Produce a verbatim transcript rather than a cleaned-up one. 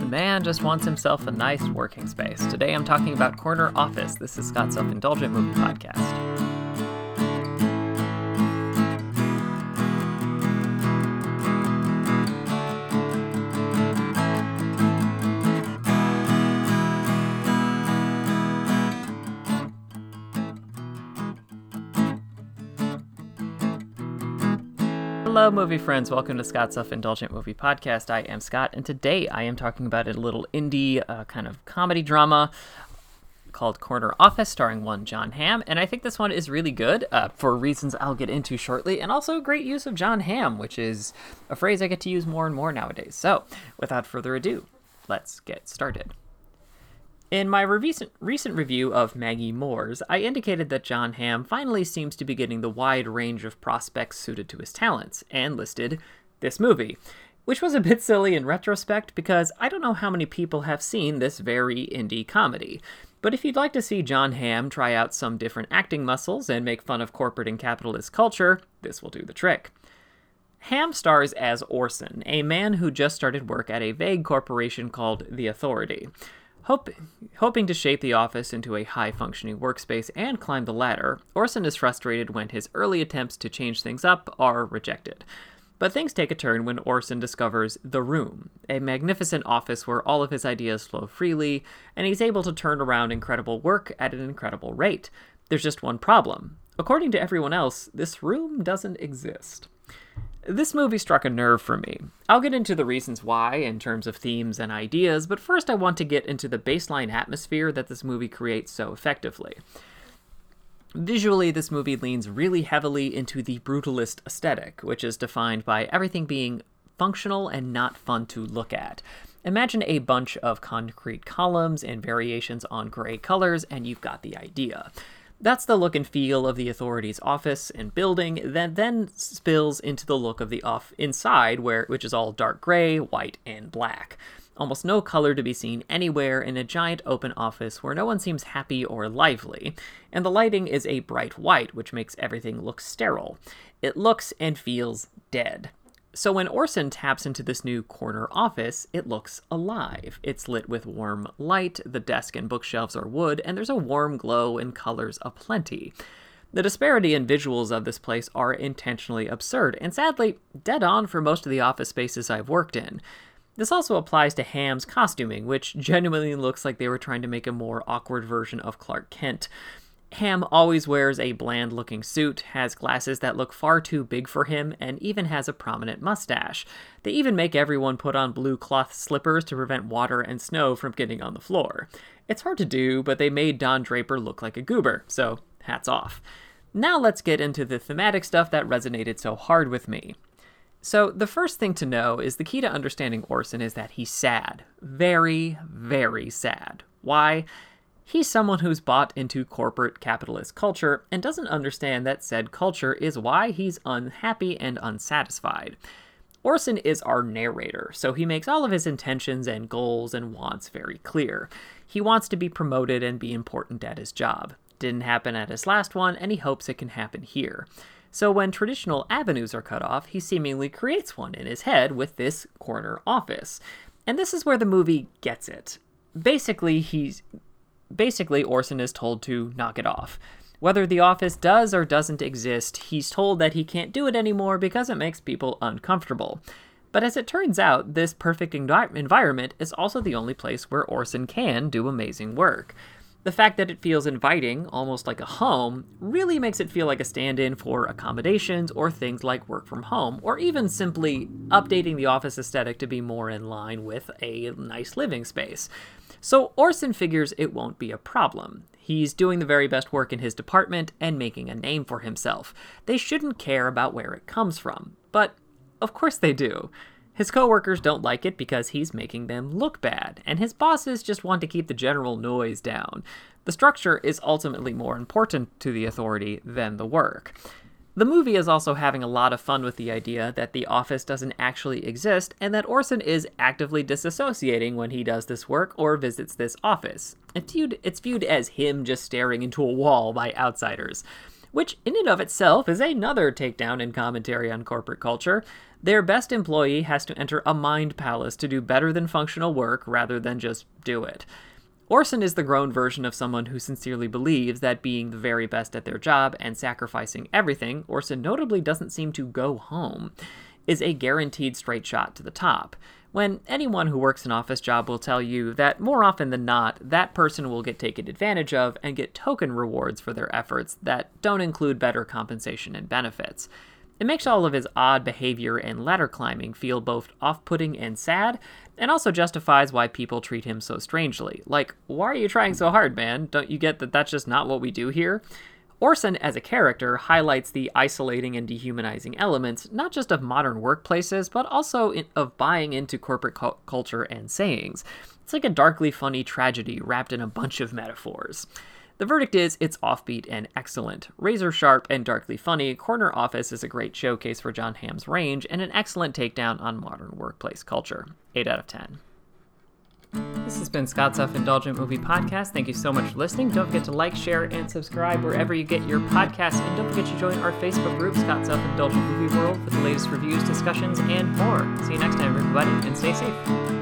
man just wants himself a nice working space. Today I'm talking about Corner Office. This is Scott's Self-Indulgent Movie Podcast. Hello, movie friends. Welcome to Scott's Self-Indulgent Movie Podcast. I am Scott, and today I am talking about a little indie uh, kind of comedy drama called Corner Office, starring one Jon Hamm, and I think this one is really good uh, for reasons I'll get into shortly, and also great use of Jon Hamm, which is a phrase I get to use more and more nowadays. So, without further ado, let's get started. In my recent, recent review of Maggie Moore's, I indicated that Jon Hamm finally seems to be getting the wide range of prospects suited to his talents, and listed this movie, which was a bit silly in retrospect because I don't know how many people have seen this very indie comedy. But if you'd like to see Jon Hamm try out some different acting muscles and make fun of corporate and capitalist culture, this will do the trick. Hamm stars as Orson, a man who just started work at a vague corporation called The Authority. Hope, hoping to shape the office into a high-functioning workspace and climb the ladder, Orson is frustrated when his early attempts to change things up are rejected. But things take a turn when Orson discovers The Room, a magnificent office where all of his ideas flow freely, and he's able to turn around incredible work at an incredible rate. There's just one problem. According to everyone else, this room doesn't exist. This movie struck a nerve for me. I'll get into the reasons why in terms of themes and ideas, but first I want to get into the baseline atmosphere that this movie creates so effectively. Visually, this movie leans really heavily into the brutalist aesthetic, which is defined by everything being functional and not fun to look at. Imagine a bunch of concrete columns and variations on gray colors, and you've got the idea. That's the look and feel of the Authority's office and building that then spills into the look of the off inside, where which is all dark gray, white, and black. Almost no color to be seen anywhere in a giant open office where no one seems happy or lively, and the lighting is a bright white, which makes everything look sterile. It looks and feels dead. So when Orson taps into this new corner office, it looks alive. It's lit with warm light, the desk and bookshelves are wood, and there's a warm glow and colors aplenty. The disparity in visuals of this place are intentionally absurd, and sadly, dead on for most of the office spaces I've worked in. This also applies to Hamm's costuming, which genuinely looks like they were trying to make a more awkward version of Clark Kent. Hamm always wears a bland-looking suit, has glasses that look far too big for him, and even has a prominent mustache. They even make everyone put on blue cloth slippers to prevent water and snow from getting on the floor. It's hard to do, but they made Don Draper look like a goober, so hats off. Now let's get into the thematic stuff that resonated so hard with me. So the first thing to know is the key to understanding Orson is that he's sad. Very, very sad. Why? He's someone who's bought into corporate capitalist culture and doesn't understand that said culture is why he's unhappy and unsatisfied. Orson is our narrator, so he makes all of his intentions and goals and wants very clear. He wants to be promoted and be important at his job. Didn't happen at his last one, and he hopes it can happen here. So when traditional avenues are cut off, he seemingly creates one in his head with this corner office. And this is where the movie gets it. Basically, he's... Basically, Orson is told to knock it off. Whether the office does or doesn't exist, he's told that he can't do it anymore because it makes people uncomfortable. But as it turns out, this perfect envi- environment is also the only place where Orson can do amazing work. The fact that it feels inviting, almost like a home, really makes it feel like a stand-in for accommodations or things like work from home, or even simply updating the office aesthetic to be more in line with a nice living space. So Orson figures it won't be a problem. He's doing the very best work in his department and making a name for himself. They shouldn't care about where it comes from. But, of course they do. His coworkers don't like it because he's making them look bad, and his bosses just want to keep the general noise down. The structure is ultimately more important to the Authority than the work. The movie is also having a lot of fun with the idea that the office doesn't actually exist, and that Orson is actively disassociating when he does this work or visits this office. It's viewed, it's viewed as him just staring into a wall by outsiders. which in and of itself is another takedown and commentary on corporate culture. Their best employee has to enter a mind palace to do better than functional work rather than just do it. Orson is the grown version of someone who sincerely believes that being the very best at their job and sacrificing everything, Orson notably doesn't seem to go home, is a guaranteed straight shot to the top. When anyone who works an office job will tell you that more often than not, that person will get taken advantage of and get token rewards for their efforts that don't include better compensation and benefits. It makes all of his odd behavior and ladder climbing feel both off-putting and sad, and also justifies why people treat him so strangely. Like, why are you trying so hard, man? Don't you get that that's just not what we do here? Orson, as a character, highlights the isolating and dehumanizing elements, not just of modern workplaces, but also in, of buying into corporate cu- culture and sayings. It's like a darkly funny tragedy wrapped in a bunch of metaphors. The verdict is, it's offbeat and excellent. Razor sharp and darkly funny, Corner Office is a great showcase for Jon Hamm's range and an excellent takedown on modern workplace culture. eight out of ten. This has been Scott's Self-Indulgent Movie Podcast. Thank you so much for listening. Don't forget to like, share, and subscribe wherever you get your podcasts. And don't forget to join our Facebook group, Scott's Self-Indulgent Movie World, for the latest reviews, discussions, and more. See you next time, everybody, and stay safe.